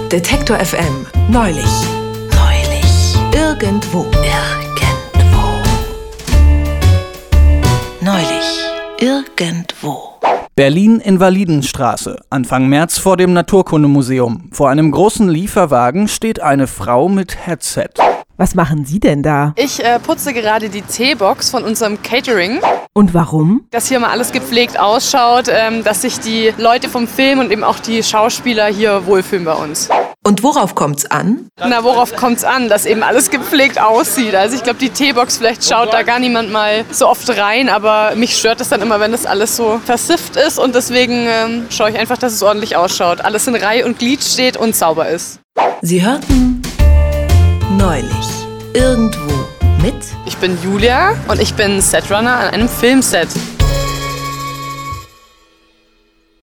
Detektor FM. Neulich. Irgendwo. Neulich. Irgendwo. Berlin-Invalidenstraße, Anfang März vor dem Naturkundemuseum. Vor einem großen Lieferwagen steht eine Frau mit Headset. Was machen Sie denn da? Ich putze gerade die Teebox von unserem Catering. Und warum? Dass hier mal alles gepflegt ausschaut, dass sich die Leute vom Film und eben auch die Schauspieler hier wohlfühlen bei uns. Und worauf kommt's an? Na, worauf kommt's an? Dass eben alles gepflegt aussieht. Also ich glaube, die Teebox, vielleicht schaut da gar niemand mal so oft rein, aber mich stört es dann immer, wenn das alles so versifft ist und deswegen schaue ich einfach, dass es ordentlich ausschaut. Alles in Reihe und Glied steht und sauber ist. Sie hörten Neulich. Irgendwo mit Ich bin Julia und ich bin Setrunner an einem Filmset.